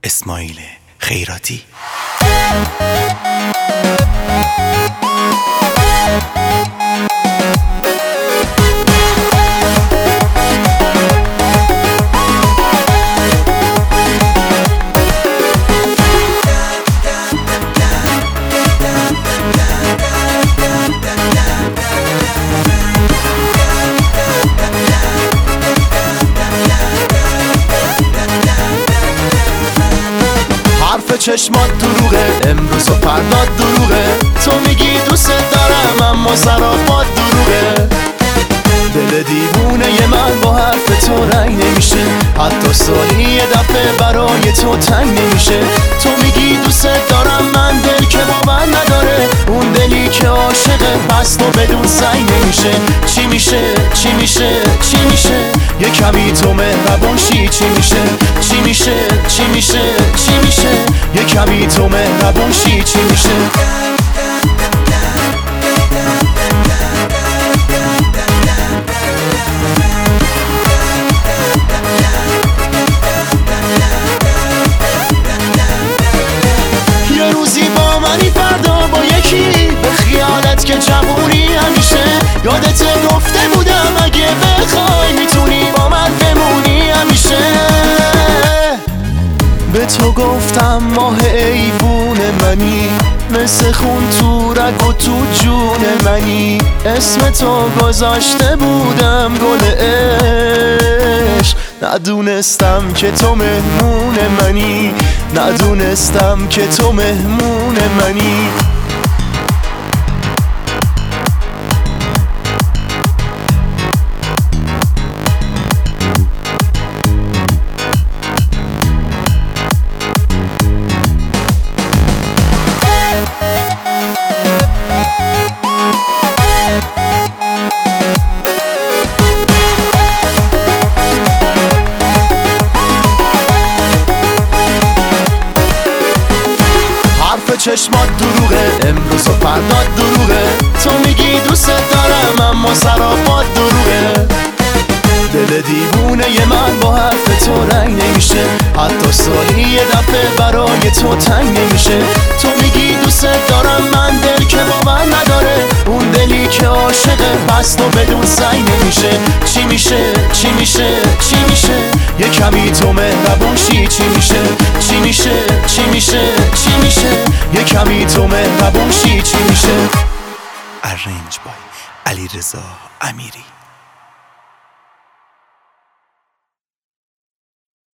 اسماعیل خیراتی. چشمات دروغه، امروز و فردا دروغه. تو میگی دوست دارم اما صرافات دروغه. دل دیوونه من با حرف تو رنگ نمیشه، حتی سالی یه دفعه برای تو تنگ نمیشه. تو میگی دوست دارم، من دل که باور نداره، اون دلی که عاشقه پس تو بدون سعی نمیشه. چی میشه چی میشه چی میشه؟ یه کمی تو مهربون شی. چی میشه چی میشه چی میشه چی میشه؟ یه کمی تو مهربون شی. چی میشه؟ یه روزی با منی، فردا با یکی، به خیالت که جوونی همیشه. یادت گفته بودم اگه بخوای میتونی با من بمونی همیشه. به تو گفتم ماه ایوون منی، مثل خون تو رگ و تو جون منی. اسم تو گذاشته بودم گل عشق، ندونستم که تو مهمون منی، ندونستم که تو مهمون منی. چشمات دروغه، امروز و فردا دروغه. تو میگی دوست دارم اما صرافات دروغه. دل دیوونه من با حرف تو رنگ نمیشه، حتی سالی یه دفعه برای تو تنگ نمیشه. تو میگی دوست دارم، من دل که باور نداره، اون دلی که عاشقه پس تو بدون سعی نمیشه. چی میشه چی میشه چی میشه؟ یه کمی تو مهربون شی. چی میشه چی میشه چی میشه چی میشه؟ یه کمی تو مهربون شی. چی میشه؟ ارنج بای علیرضا امیری.